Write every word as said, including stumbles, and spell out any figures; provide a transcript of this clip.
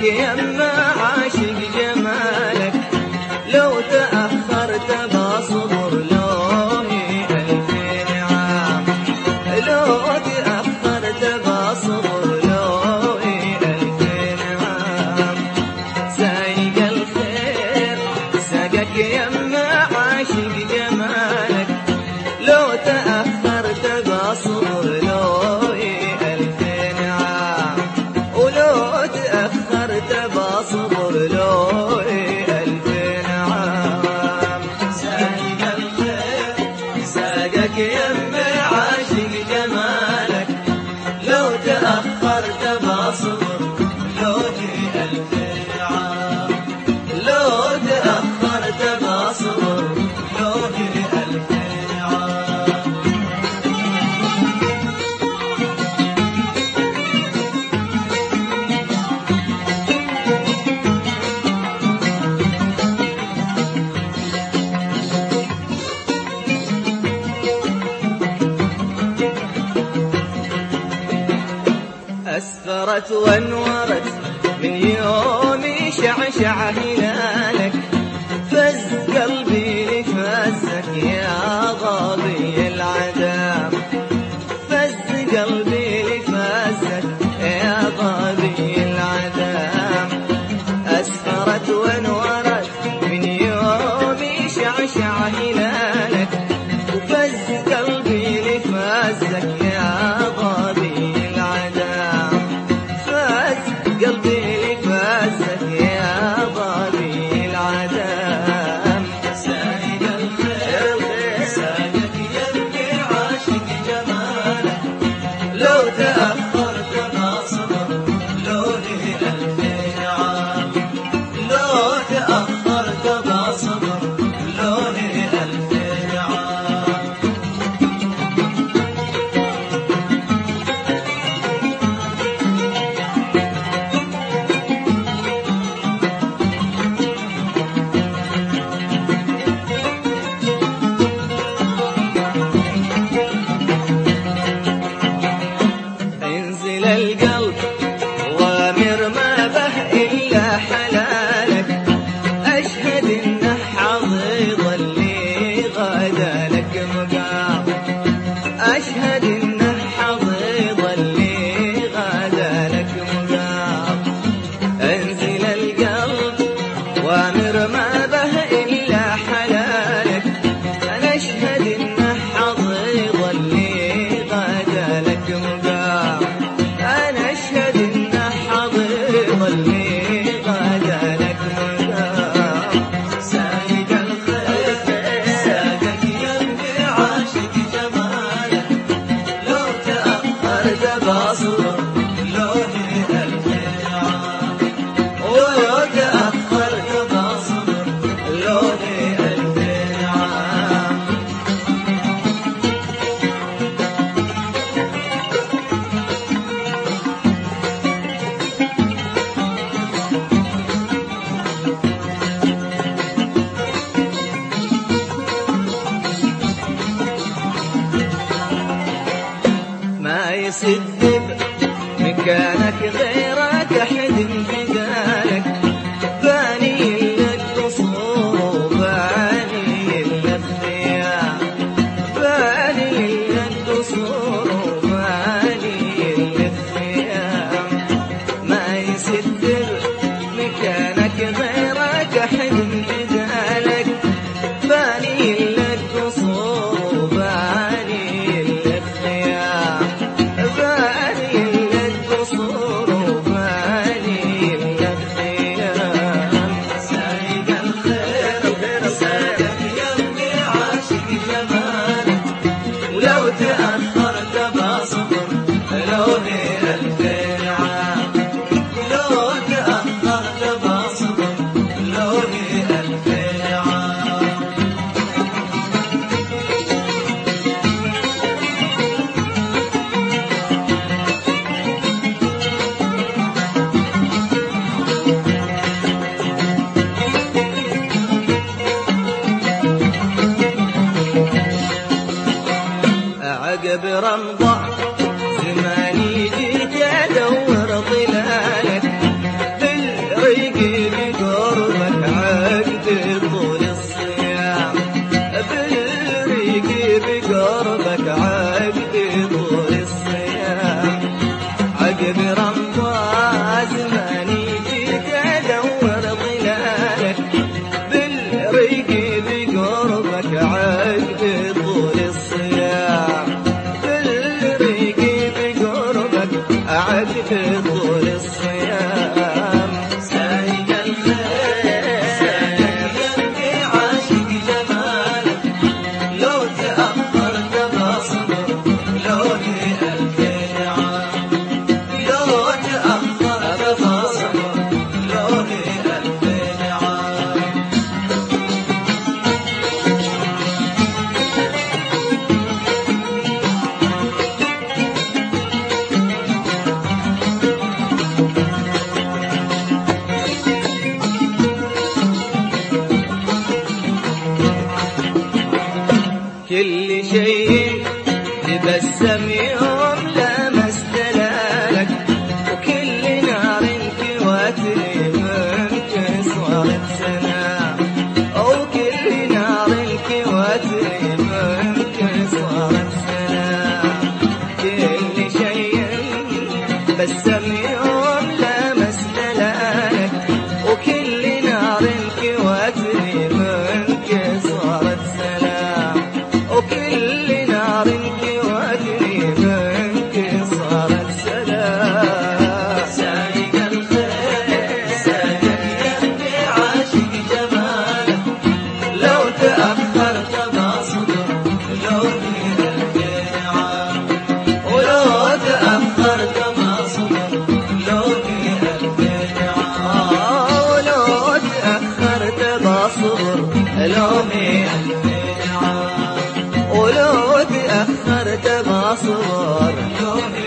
يما عاشق جمالك، لو تأخرت بصبر لوني ألفين عام، لو تأخرت بصبر لوني ألفين عام. سايق الخير ساقك يما عاشق جمالك، لو تأخرت بصبر لوني ألفين عام، ولو تأخرت بصبر لوني ألفين عام. سايق الخير ساقك يما عاشق جمالك، لو تأخرت بصبر لوني ألفين عام، لو تأخرت بصبر لوني ألفين عام. أسفرت وانورت من يومي شعشع هلالك، فز قلبي لفزك يا غاضي العذاب، فز قلبي لفزك يا غاضي العذاب. أسفرت وانورت من يومي شعشع هلالك، وفز قلبي لفزك يا غاضي العذاب، فز قلبي لفزك يا غاضي العذاب. سايق الخير ساقك يبكي عاشق جمالك، لو تأخرت بصبر لوني ألفين عام، لو تأخرت بصبر لوني ألفين عام. انزل القلب وامر ما به إلا حلالك، أشهد إنه حظيظ اللي غدا لك مقام، أشهد إنه حظيظ اللي غدا لك مقام. انزل القلب وامر ما به إلا حلالك، أنا أشهد إنه حظيظ اللي غدا لك مقام، أنا أشهد إنه حظيظ اللي غدا لك مقام. سايق الخير ساقك يبكي عاشق جمالك، لو تأخرت بصبر لوني ألفين عام، ولو تأخرت بصبر لوني ألفين عام. ما يسد مكانك غيرك أحد بقالك، باني لك قصور وباني لك خيام، باني لك قصور وباني لك خيام. ما يسد مكانك غيرك أحد بقالك، باني لك قصور وباني لك خيام، باني لك قصور وباني لك خيام. سايق الخير ساقك يبكي عاشق جمالك، ولو تأخرت بصبر لوني ألفين عام، لو تأخرت بصبر لوني ألفين عام. عقب رمضان زماني جيت ادور ظلالك، ريقي بقربك عقب طول الصيام، كل ريقي بقربك عقب طول الصيام. سايق الخير سايق يبكي عاشق جمالك، لو تأخرت بصبر لو لي ألفين عام، لو تأخرت بصبر لو لي ألفين عام. كل شيء تبسم يوم لمس دلالك، وكل نار كواتني ممكن صارت سنة، وكل نار كواتني ممكن صارت سنة. كل شيء بسم يوم لمس دلالك، وكل نار كواتني ممكن صارت سنة، وكل نار كواتني ممكن صارت سلام. سايق الخير سايق يبكي عاشق جمالك، لو تأخرت بصبر لو لي ألفين عام، ولو تأخرت بصبر لو لي ألفين عام، ولو تأخرت بصبر لو لي ألفين عام، ولو تأخرت بصبر لو